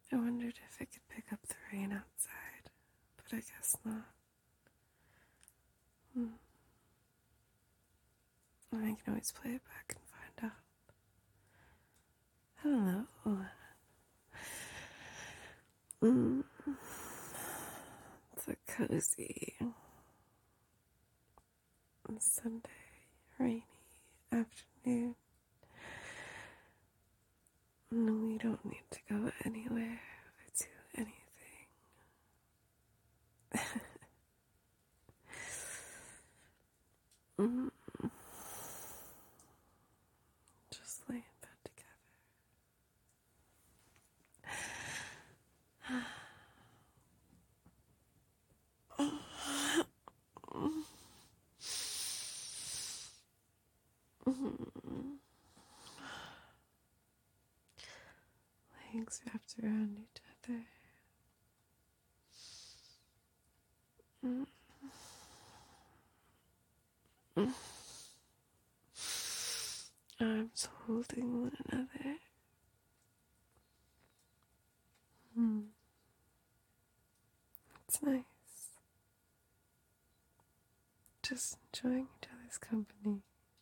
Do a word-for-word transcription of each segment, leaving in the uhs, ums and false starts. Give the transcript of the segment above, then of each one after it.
I wondered if I could pick up the rain outside, but I guess not. Hmm. I can always play it back and find out. I don't know. Mm. It's a cozy Sunday, rainy afternoon. No, we don't need to go anywhere or do anything. mm. Just lay in bed together. Legs wrapped around each other. Mm. Mm. Arms holding one another. Mm. It's nice. Just enjoying each other's company.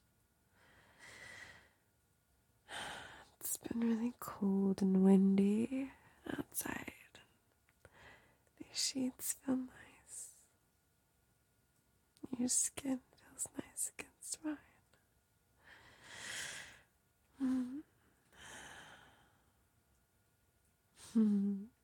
It's been really cold and windy outside. These sheets feel nice. Your skin feels nice against mine. Mm. Mm.